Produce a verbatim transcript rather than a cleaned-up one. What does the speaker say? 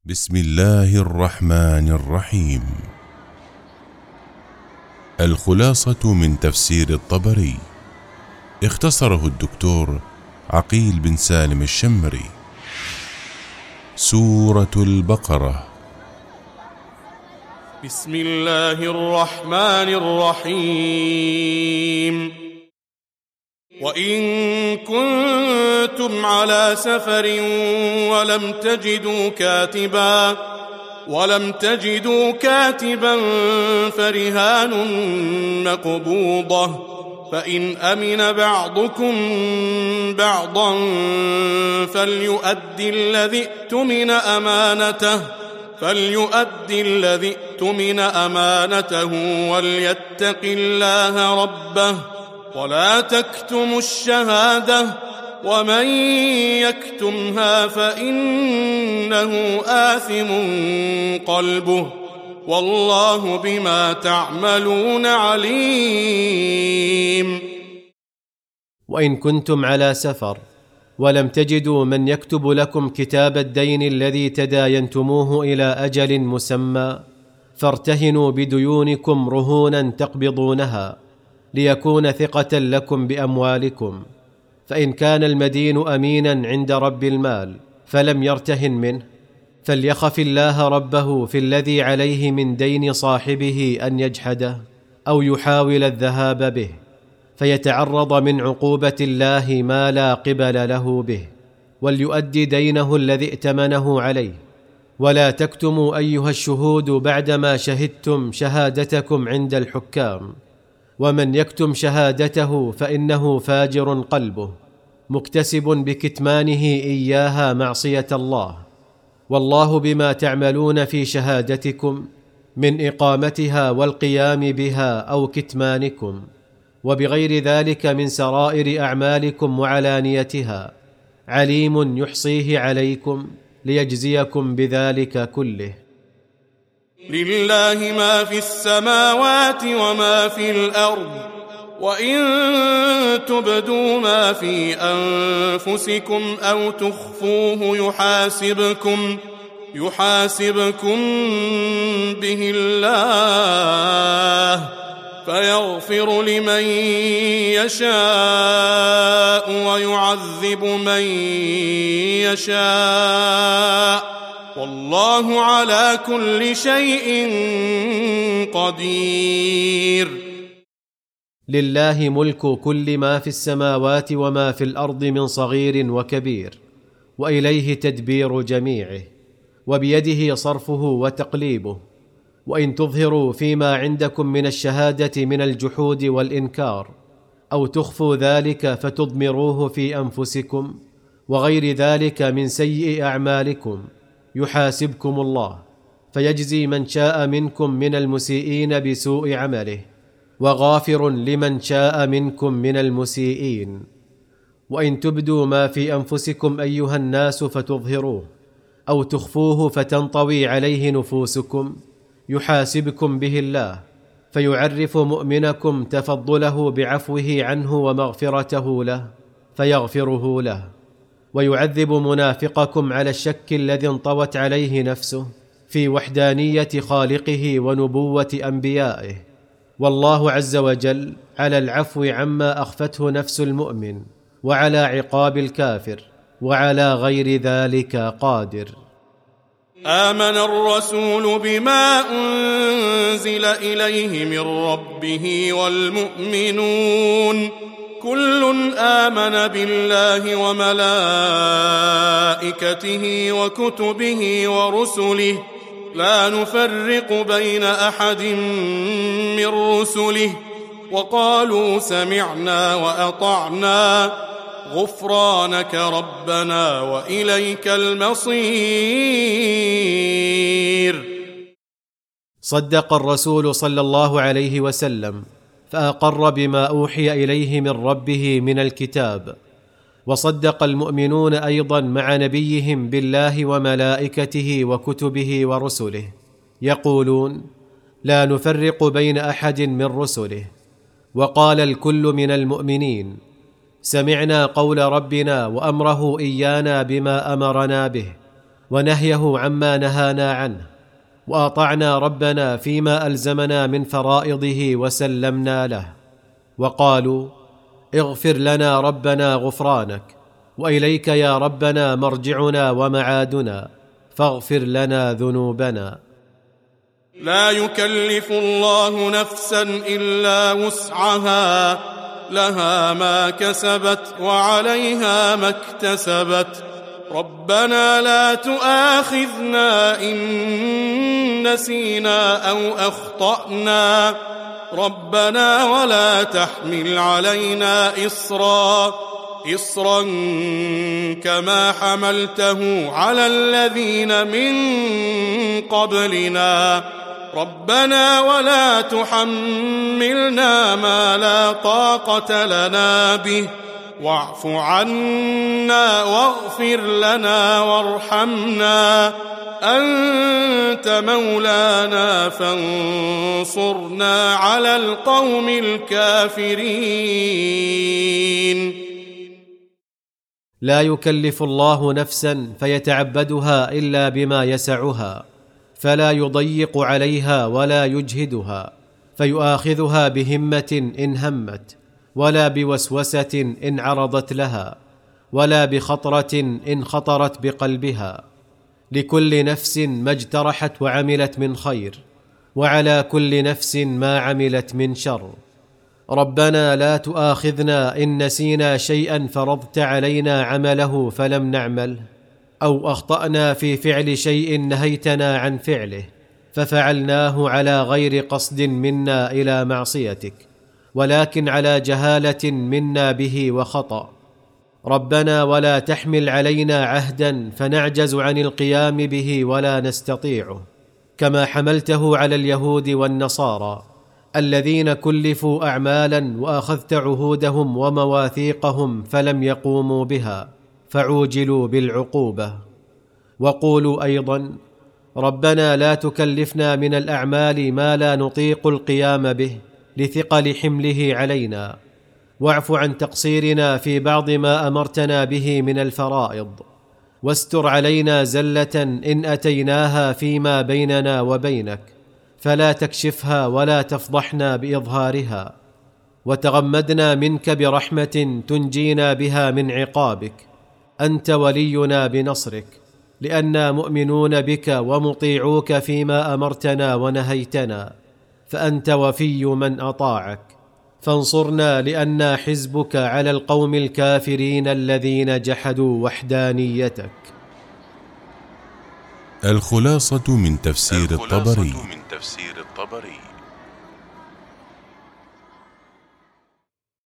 بسم الله الرحمن الرحيم. الخلاصة من تفسير الطبري، اختصره الدكتور عقيل بن سالم الشمري. سورة البقرة. بسم الله الرحمن الرحيم. وإن كنتم على سفر ولم تجدوا كاتبا ولم تجدوا كاتبا فرهان مقبوضة، فإن أمن بعضكم بعضا فليؤدي الذي اؤتمن أمانته فليؤدي الذي اؤتمن أمانته وليتق الله ربه ولا تكتموا الشهادة، ومن يكتمها فإنه آثم قلبه، والله بما تعملون عليم. وإن كنتم على سفر ولم تجدوا من يكتب لكم كتاب الدين الذي تداينتموه إلى أجل مسمى، فارتهنوا بديونكم رهونا تقبضونها ليكون ثقة لكم بأموالكم. فإن كان المدين أمينا عند رب المال فلم يرتهن منه، فليخف الله ربه في الذي عليه من دين صاحبه أن يجحده أو يحاول الذهاب به، فيتعرض من عقوبة الله ما لا قبل له به، وليؤدي دينه الذي ائتمنه عليه. ولا تكتموا أيها الشهود بعدما شهدتم شهادتكم عند الحكام، ومن يكتم شهادته فإنه فاجر قلبه مكتسب بكتمانه إياها معصية الله، والله بما تعملون في شهادتكم من إقامتها والقيام بها أو كتمانكم وبغير ذلك من سرائر أعمالكم وعلانيتها عليم يحصيه عليكم ليجزيكم بذلك كله. لله ما في السماوات وما في الأرض، وإن تبدوا ما في أنفسكم أو تخفوه يحاسبكم يحاسبكم به الله، فيغفر لمن يشاء ويعذب من يشاء، والله على كل شيء قدير. لله ملك كل ما في السماوات وما في الأرض من صغير وكبير، وإليه تدبير جميعه، وبيده صرفه وتقليبه. وإن تظهروا فيما عندكم من الشهادة من الجحود والإنكار، أو تخفوا ذلك فتضمروه في أنفسكم وغير ذلك من سيء أعمالكم، يحاسبكم الله فيجزي من شاء منكم من المسيئين بسوء عمله، وغافر لمن شاء منكم من المسيئين. وإن تبدوا ما في أنفسكم أيها الناس فتظهروه، أو تخفوه فتنطوي عليه نفوسكم، يحاسبكم به الله فيعرف مؤمنكم تفضله بعفوه عنه ومغفرته له فيغفره له، ويعذب منافقكم على الشك الذي انطوت عليه نفسه في وحدانية خالقه ونبوة أنبيائه، والله عز وجل على العفو عما أخفته نفس المؤمن، وعلى عقاب الكافر، وعلى غير ذلك قادر. آمن الرسول بما أنزل إليه من ربه والمؤمنون كل آمن بالله وملائكته وكتبه ورسله لا نفرق بين أحد من رسله، وقالوا سمعنا وأطعنا غفرانك ربنا وإليك المصير. صدق الرسول صلى الله عليه وسلم فأقر بما أوحي إليه من ربه من الكتاب، وصدق المؤمنون أيضا مع نبيهم بالله وملائكته وكتبه ورسله، يقولون لا نفرق بين أحد من رسله. وقال الكل من المؤمنين سمعنا قول ربنا وأمره إيانا بما أمرنا به، ونهيه عما نهانا عنه، واطعنا ربنا فيما الزمنا من فرائضه وسلمنا له. وقالوا: اغفر لنا ربنا غفرانك، واليك يا ربنا مرجعنا ومعادنا، فاغفر لنا ذنوبنا. لا يكلف الله نفسا إلا وسعها، لها ما كسبت وعليها ما اكتسبت. ربنا لا تؤاخذنا إن نسينا أو أخطأنا، ربنا ولا تحمل علينا إصرا إصرا كما حملته على الذين من قبلنا، ربنا ولا تحملنا ما لا طاقة لنا به، واعف عنا واغفر لنا وارحمنا، أنت مولانا فانصرنا على القوم الكافرين. لا يكلف الله نفسا فيتعبدها إلا بما يسعها، فلا يضيق عليها ولا يجهدها، فيؤاخذها بهمة إن همت، ولا بوسوسة إن عرضت لها، ولا بخطرة إن خطرت بقلبها. لكل نفس ما اجترحت وعملت من خير، وعلى كل نفس ما عملت من شر. ربنا لا تؤاخذنا إن نسينا شيئا فرضت علينا عمله فلم نعمله، أو أخطأنا في فعل شيء نهيتنا عن فعله ففعلناه على غير قصد منا إلى معصيتك، ولكن على جهالة منا به وخطأ. ربنا ولا تحمل علينا عهدا فنعجز عن القيام به ولا نستطيعه، كما حملته على اليهود والنصارى الذين كلفوا أعمالا وأخذت عهودهم ومواثيقهم فلم يقوموا بها فعوجلوا بالعقوبة. وقولوا أيضا: ربنا لا تكلفنا من الأعمال ما لا نطيق القيام به لثقل حمله علينا، واعف عن تقصيرنا في بعض ما أمرتنا به من الفرائض، واستر علينا زلة إن أتيناها فيما بيننا وبينك، فلا تكشفها ولا تفضحنا بإظهارها، وتغمدنا منك برحمة تنجينا بها من عقابك، أنت ولينا بنصرك، لأننا مؤمنون بك ومطيعوك فيما أمرتنا ونهيتنا، فأنت وفي من أطاعك، فانصرنا لأننا حزبك على القوم الكافرين الذين جحدوا وحدانيتك. الخلاصة من تفسير الخلاصة الطبري. من تفسير الطبري.